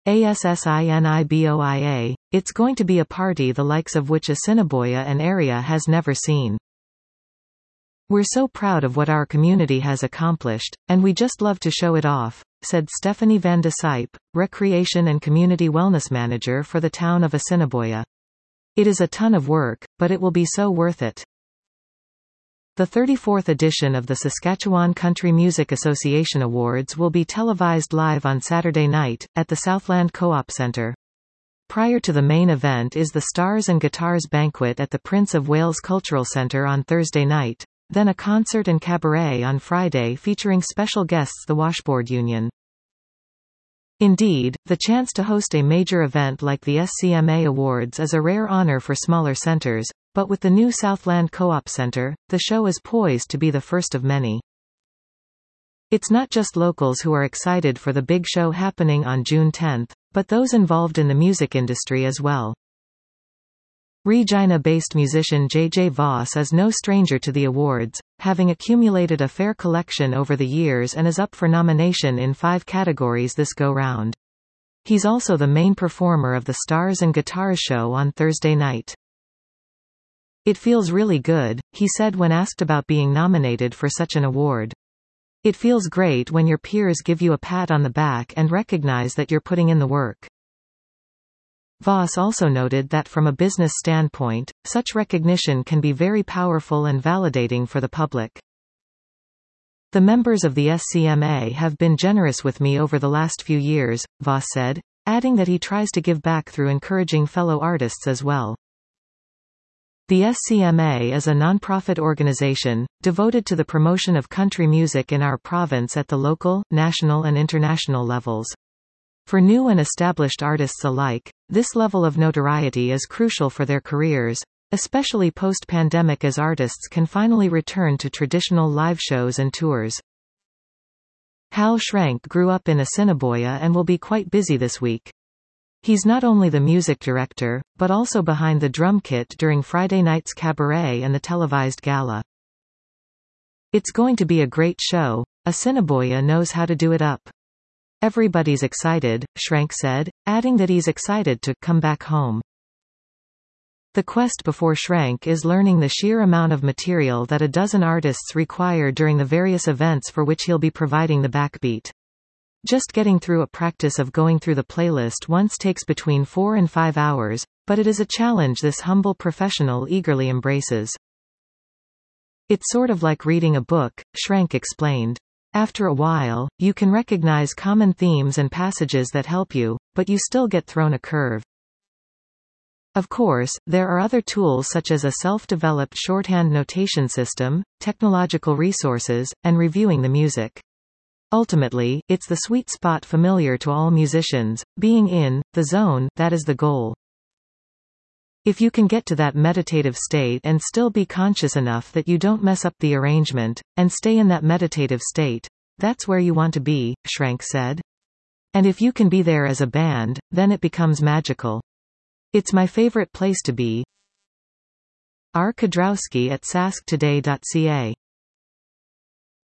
ASSINIBOIA, it's going to be a party the likes of which Assiniboia and area has never seen. We're so proud of what our community has accomplished, and we just love to show it off, said Stephanie Van de Sype, Recreation and Community Wellness Manager for the town of Assiniboia. It is a ton of work, but it will be so worth it. The 34th edition of the Saskatchewan Country Music Association Awards will be televised live on Saturday night, at the Southland Co-op Centre. Prior to the main event is the Stars and Guitars Banquet at the Prince of Wales Cultural Centre on Thursday night, then a concert and cabaret on Friday featuring special guests the Washboard Union. Indeed, the chance to host a major event like the SCMA Awards is a rare honor for smaller centers, but with the new Southland Co-op Centre, the show is poised to be the first of many. It's not just locals who are excited for the big show happening on June 10, but those involved in the music industry as well. Regina-based musician J.J. Voss is no stranger to the awards, having accumulated a fair collection over the years and is up for nomination in 5 categories this go-round. He's also the main performer of the Stars and Guitars show on Thursday night. "It feels really good," he said when asked about being nominated for such an award. "It feels great when your peers give you a pat on the back and recognize that you're putting in the work." Voss also noted that from a business standpoint, such recognition can be very powerful and validating for the public. "The members of the SCMA have been generous with me over the last few years," Voss said, adding that he tries to give back through encouraging fellow artists as well. The SCMA is a non-profit organization, devoted to the promotion of country music in our province at the local, national and international levels. For new and established artists alike, this level of notoriety is crucial for their careers, especially post-pandemic as artists can finally return to traditional live shows and tours. Hal Schrenk grew up in Assiniboia and will be quite busy this week. He's not only the music director, but also behind the drum kit during Friday night's cabaret and the televised gala. "It's going to be a great show. Assiniboia knows how to do it up. Everybody's excited," Schrenk said, adding that he's excited to come back home. The quest before Schrenk is learning the sheer amount of material that a dozen artists require during the various events for which he'll be providing the backbeat. Just getting through a practice of going through the playlist once takes between 4 and 5 hours, but it is a challenge this humble professional eagerly embraces. "It's sort of like reading a book," Schrenk explained. "After a while, you can recognize common themes and passages that help you, but you still get thrown a curve." Of course, there are other tools such as a self-developed shorthand notation system, technological resources, and reviewing the music. Ultimately, it's the sweet spot familiar to all musicians, being in the zone, that is the goal. If you can get to that meditative state and still be conscious enough that you don't mess up the arrangement, and stay in that meditative state, that's where you want to be, Schrenk said. And if you can be there as a band, then it becomes magical. "It's my favorite place to be." R. Kudrowski at sasktoday.ca